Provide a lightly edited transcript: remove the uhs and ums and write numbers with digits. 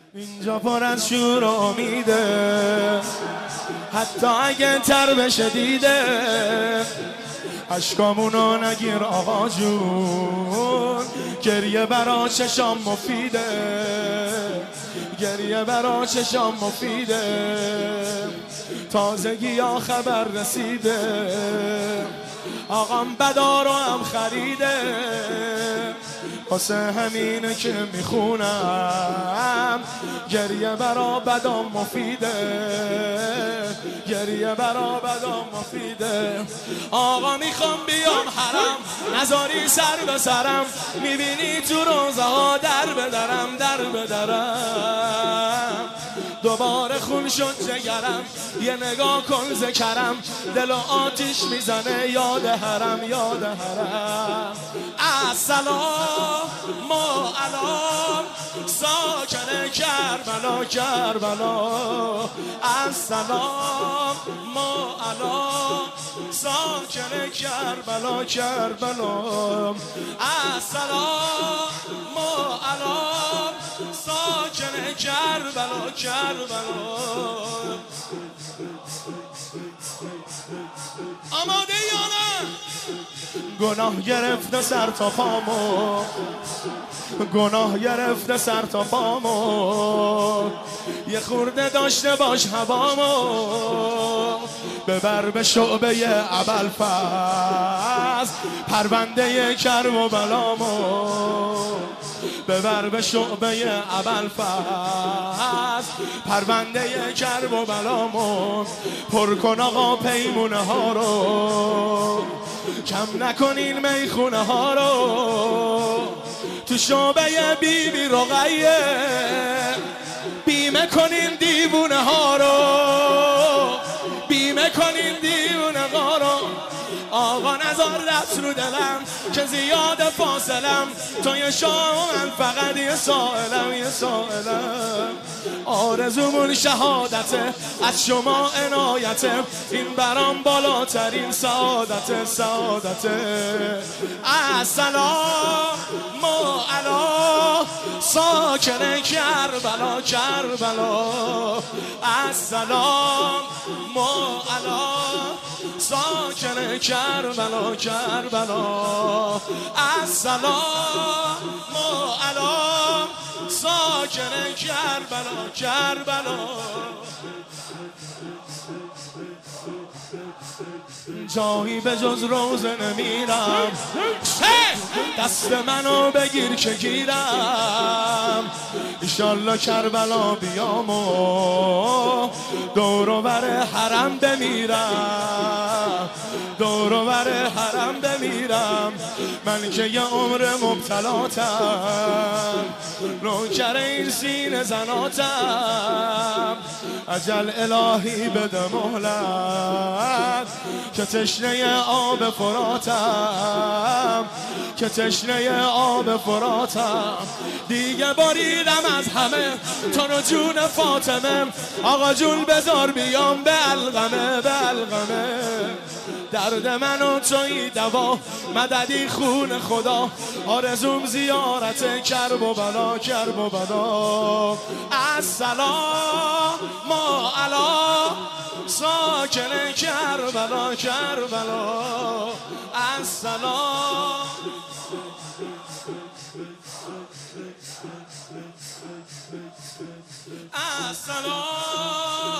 اینجا پر از شور و امیده، حتی اگه تر بشه دیده. اشکامونو نگیر آقا جون، گریه برا چشام مفیده، گریه برا چشام مفیده. تازگی یا خبر رسیده، آقام بدا رو هم خریده. واسه همینه که میخونم گریه برا بدام مفیده، گریه برا بدام مفیده. آقا میخوام بیام حرم، نذاری سر به سرم، میبینی تو روزه ها در بدرم، در بدرم. دوباره خون شد جگرم، یه نگاه کن ذکرم، دل و آتیش میزنه یاد حرم، یاد حرم. السلام علام ساکن کربلا، کربلا. السلام علام ساکن کربلا، کربلا. السلام علام ساکن کربلا، کربلا. آماده یا نه؟ گناه گرفته سر تا پامو، گناه گرفته سر تا پامو، یه خورده داشته باش هوامو. ببر به شعبه ابوالفضل پرونده کرب و بلامو، ببر به شعبه ابوالفضل پرونده کرب و بلامو. پر کن آقا پیمونه ها رو، کم نکنین میخونه ها رو. تو شعبه بیبی رقیه بیمه کنین دیوونه ها رو، بیمه کنین دیوونه ها رو. آقا نزار دست رو دلم که زیاد فاصلم، تو یه شاه من فقط یه سائلم، یه سائلم. آرزومون شهادته، از شما عنایته، این برام بالاترین سعادته، سعادته. السلام علی ساکن کربلا، کربلا. السلام علی ساکن کربلا، کربلا. السلام علی ساکن کربلا، کربلا. جایی به جز روزه نمیرم، دست منو بگیر که گیرم. ایشالله کربلا بیام و دور و بر حرم بمیرم، دور و بر حرم بمیرم. من که یه عمر مبتلاتم، نوکر این سینه زناتم. اجل الهی بده مهلت که تشنه آب فراتم، که تشنه آب فراتم. دیگه باریدم از همه تو رو جون فاطمه، آقا جون بذار بیام به القمه، به القمه. درد منو توی دوا، مددی خون خدا، آرزوم زیارت کرب و بلا، کرب و بلا. السلام علی ساکن کربلا، کربلا. السلام. السلام